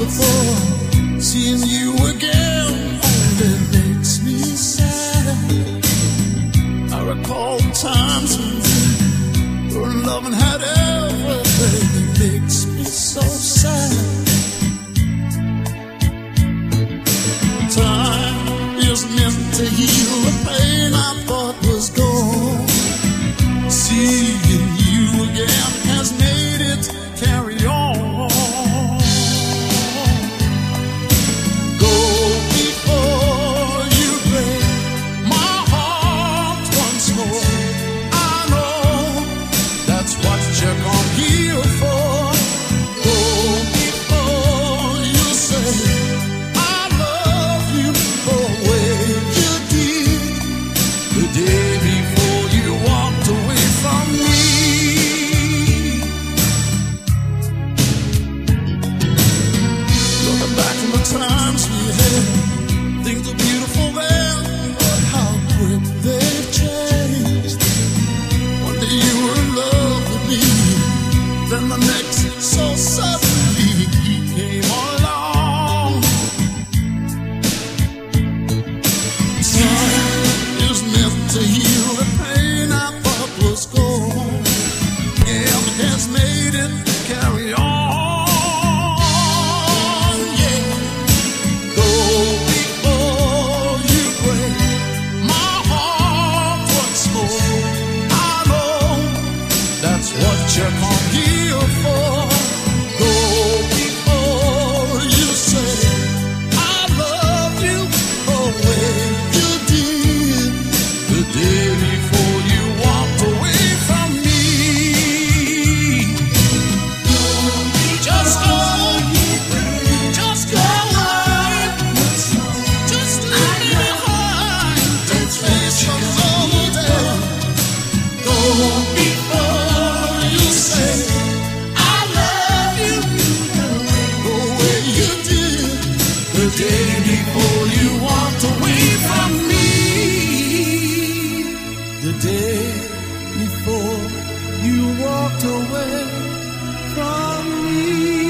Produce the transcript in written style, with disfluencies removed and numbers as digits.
before. Seeing you again only makes me sad. I recall times when loving had everything. It makes me so sad. Time is meant to heal the pain I thought was gone. Seeing you again has made it carry on. Go before you break my heart once more. I know that's what you're gone here for. Go before you say I love you the way you did the day before you walked away from me. Looking back on the times we had, things were beautiful then, but how quick they've changed. One day you were in love with me, then the next, so suddenly he came along. Time is meant to heal the pain I thought was gone. And it has made it carry on. Yeah. Go before you break my heart once more. I know that's what you're come here for. Go before you say I love you the way you did the day before you walked away from me. Just go, just go away, just leave me behind and face another day. Go before you say I love you the way you did the day before you walked away from me. The day before you walked away from me.